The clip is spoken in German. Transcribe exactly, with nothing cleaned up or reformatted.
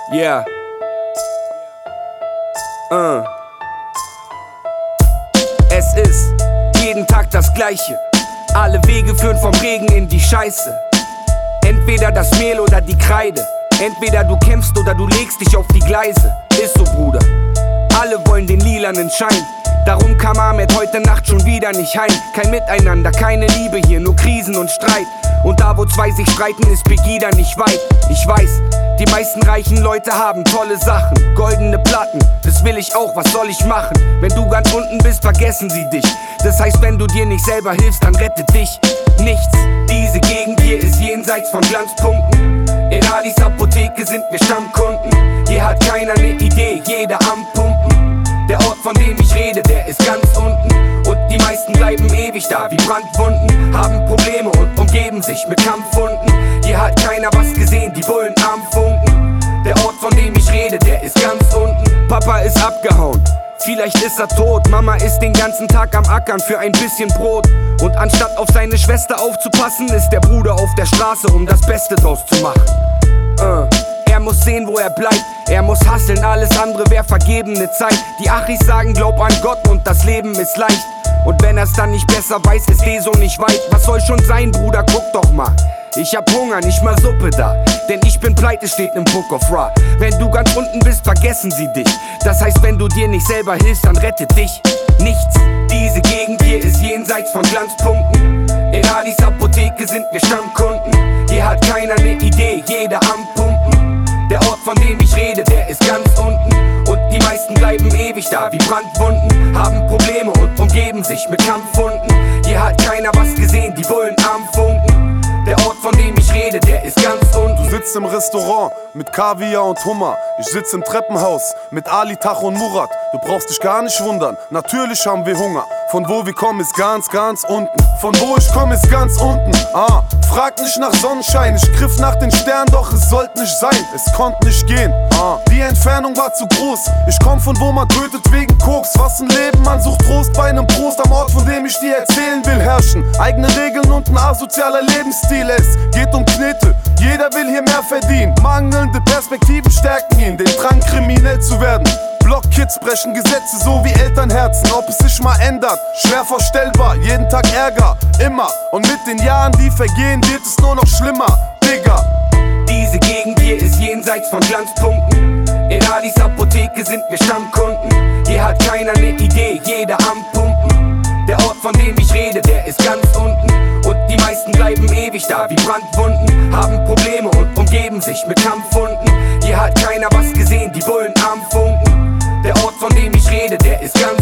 Yeah. Uh. Es ist jeden Tag das Gleiche. Alle Wege führen vom Regen in die Scheiße. Entweder das Mehl oder die Kreide. Entweder du kämpfst oder du legst dich auf die Gleise. Ist so, Bruder. Alle wollen den lilanen Schein. Darum kam Ahmed heute Nacht schon wieder nicht heim. Kein Miteinander, keine Liebe hier, nur Krisen und Streit. Und da wo zwei sich streiten, ist Pegida nicht weit. Ich weiß, die meisten reichen Leute haben tolle Sachen, goldene Platten, das will ich auch, was soll ich machen? Wenn du ganz unten bist, vergessen sie dich. Das heißt, wenn du dir nicht selber hilfst, dann rette dich nichts. Diese Gegend hier ist jenseits von Glanzpunkten. In Alis Apotheke sind wir Stammkunden. Hier hat keiner ne Idee, jeder am Pumpen. Der Ort, von dem ich rede, der ist ganz unten. Und die meisten bleiben ewig da wie Brandwunden. Haben Probleme und umgeben sich mit Kampfhunden. Hier hat keiner was gesehen, die Bullen am Funken. Der Ort, von dem ich rede, der ist ganz unten. Papa ist abgehauen, vielleicht ist er tot. Mama ist den ganzen Tag am Ackern für ein bisschen Brot. Und anstatt auf seine Schwester aufzupassen, ist der Bruder auf der Straße, um das Beste draus zu machen. uh. Er muss sehen, wo er bleibt, er muss hustlen, alles andere wär vergebene Zeit. Die Achis sagen, glaub an Gott und das Leben ist leicht. Und wenn er's dann nicht besser weiß, ist eh so nicht weit. Was soll schon sein, Bruder, guck doch mal. Ich hab Hunger, nicht mal Suppe da. Denn ich bin pleite, steht im Book of Ra. Wenn du ganz unten bist, vergessen sie dich. Das heißt, wenn du dir nicht selber hilfst, dann rette dich nichts. Diese Gegend hier ist jenseits von Glanzpunkten. In Alis Apotheke sind wir Stammkunden. Hier hat keiner ne Idee, jeder am Pumpen. Der Ort, von dem ich rede, der ist ganz unten. Und die meisten bleiben ewig da wie Brandwunden. Haben Probleme und umgeben sich mit Kampfhunden. Hier hat keiner was gesehen, die Bullen am Funken. Der Ort, von dem ich rede, der ist ganz unten. Du sitzt im Restaurant mit Kaviar und Hummer. Ich sitz im Treppenhaus mit Ali, Tach und Murat. Du brauchst dich gar nicht wundern, natürlich haben wir Hunger. Von wo wir kommen ist ganz, ganz unten. Von wo ich komme ist ganz unten. Ah, frag nicht nach Sonnenschein. Ich griff nach den Sternen, doch es sollte nicht sein. Es konnte nicht gehen. Ah, die Entfernung war zu groß. Ich komm von wo man tötet wegen Koks. Was ein Leben, man sucht Trost bei einem Prost. Am Ort, von dem ich dir erzählen will, herrschen eigene Regeln und ein asozialer Lebensstil. Es geht um Knete, jeder will hier mehr verdienen. Mangelnde Perspektiven stärken ihn, den Drang kriminell zu werden. Blockkids brechen Gesetze so wie Elternherzen. Ob es sich mal ändert, schwer vorstellbar. Jeden Tag Ärger, immer. Und mit den Jahren, die vergehen, wird es nur noch schlimmer, Digga. Diese Gegend hier ist jenseits von Glanzpunkten. In Alis Apotheke sind wir Stammkunden. Hier hat keiner ne Idee, jeder am Pumpen. Der Ort, von dem ich rede, der ist ganz unten. Und die meisten bleiben ewig da wie Brandwunden. Haben Probleme und umgeben sich mit Kampfhunden. Hier hat keiner was gesehen, die Bullen am Funken. Der Ort, von dem ich rede, der ist ganz